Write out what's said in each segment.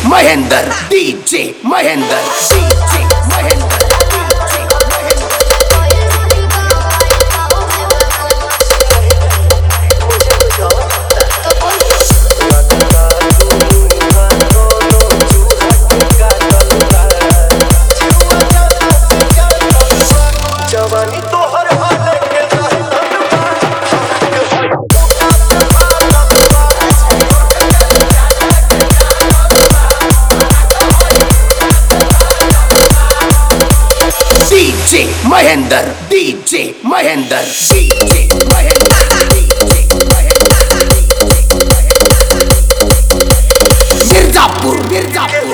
Mahendra DJ Mahendra DJ Mahendra Mahendra DJ Mahendra DJ Mahendra DJ Mirzapur Mirzapur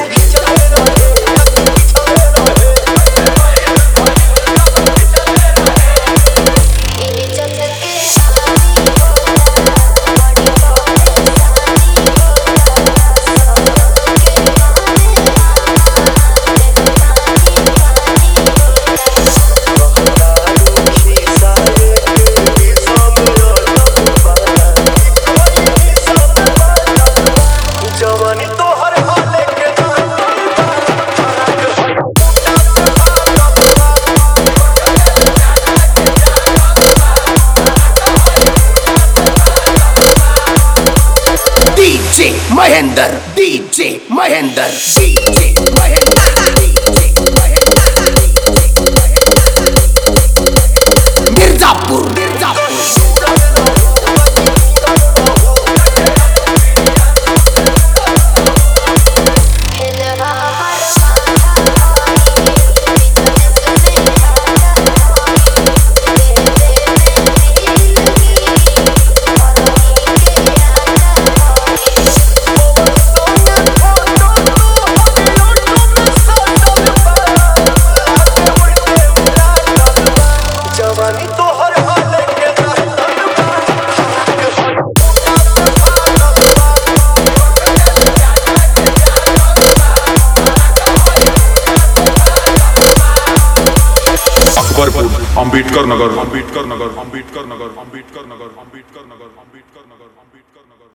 Mahendra DJ Mahendra DJ Mahendra DJ Mirzapur Mirzapur Ambedkar Nagar Ambedkar Nagar Ambedkar Nagar Ambedkar Nagar Ambedkar Nagar Ambedkar Nagar Ambedkar Nagar